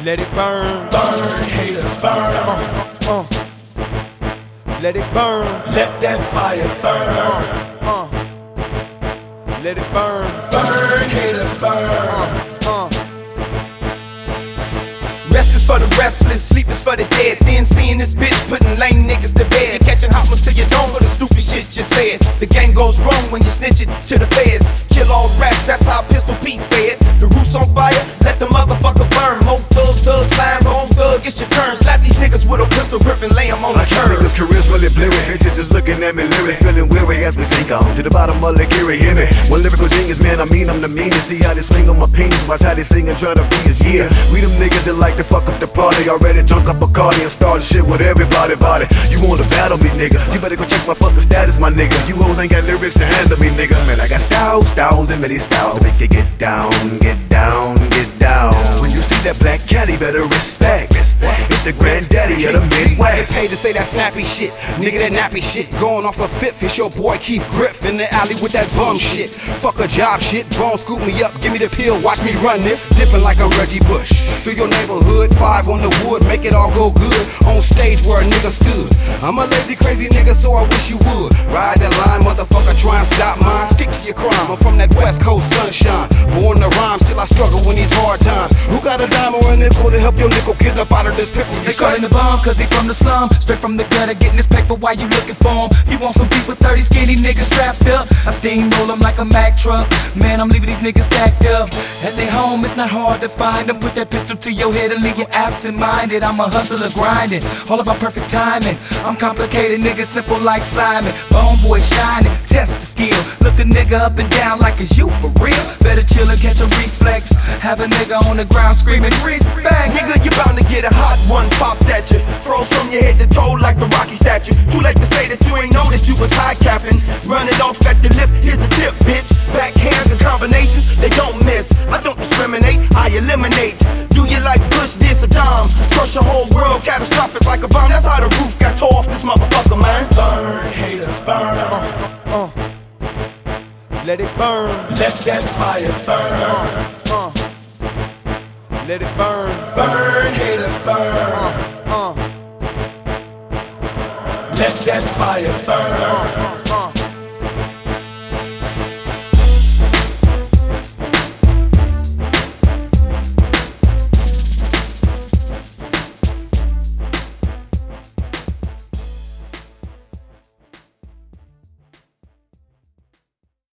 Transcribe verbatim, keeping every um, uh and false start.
Let it burn, burn, haters, burn. uh, uh. Let it burn, let that fire burn. uh, uh. Let it burn, burn, haters, burn. uh, uh. Rest is for the restless, sleep is for the dead. Then seeing this bitch putting lame niggas to bed. Catching hot ones till you don't for the stupid shit you said. The game goes wrong when you snitch it to the feds. Kill all rats, that's how Pistol Pete said. The roof's on fire, let the motherfucker burn. More thugs, thugs, lying, wrong thug, it's your turn. Slap these niggas with a pistol grip and lay them on the curb. Niggas' careers really blurry, bitches is looking at me leery. Feeling weary as we sink on to the bottom of the Geary. Hear me? One lyrical genius, man, I mean I'm the meanest. See how they swing on my penis, watch how they sing and try to be his yeah. We them niggas that like to fuck up the party. Already drunk up a Bacardi and started shit with everybody body. You wanna battle me, nigga? You better go check my fucking status, my nigga. You hoes ain't got lyrics to handle me, nigga. Man, I got styles, styles, and many styles to make you get down, get down, get down. When you see that black cat, you better respect. It's the granddaddy of the Midwest. Paid to say that snappy shit, nigga, that nappy shit. Going off a fifth, it's your boy Keith Griff in the alley with that bum shit. Fuck a job shit, bone scoop me up, give me the pill, watch me run this. Dipping like a Reggie Bush through your neighborhood, five on the wood, make it all go good. On stage where a nigga stood. I'm a lazy, crazy nigga, so I wish you would. Ride the line, motherfucker, try and stop mine. Stick to your crime, I'm from that West Coast sunshine. Born to rhyme, still I struggle in these hard times. Who got a dime or a nickel to help your nickel get up out of this pickle? They callin' the bomb cause he from the slum. Straight from the gutter, getting this paper while you looking for him. You want some beef with thirty skinny niggas strapped up? I steamroll them like a Mack truck. Man, I'm leaving these niggas stacked up. At their home, it's not hard to find them. Put that pistol to your head and leave you absent-minded. I'm a hustler grinding, all about perfect timing. I'm complicated, nigga, simple like Simon. Bone boy shining, test the skill. Look a nigga up and down like it's you for real. Better chill and catch a reflex. Have a nigga on the ground screaming respect. Nigga, you bound to get a hot one popped at you. Froze from your head to toe like the Rocky statue. Too late to say that you ain't know that you was high capping. Run it off at the lip, here's a tip, bitch. Backhands and combinations, they don't miss. I don't discriminate, I eliminate. Do you like Bush, this or Dom? Crush your whole world, catastrophic like a bomb. That's how the roof got tore off this motherfucker, man. Burn, haters, burn. Uh, uh. Let it burn, let that fire burn. uh, uh. Let it burn, burn, haters, burn. uh, uh. Let that fire burn.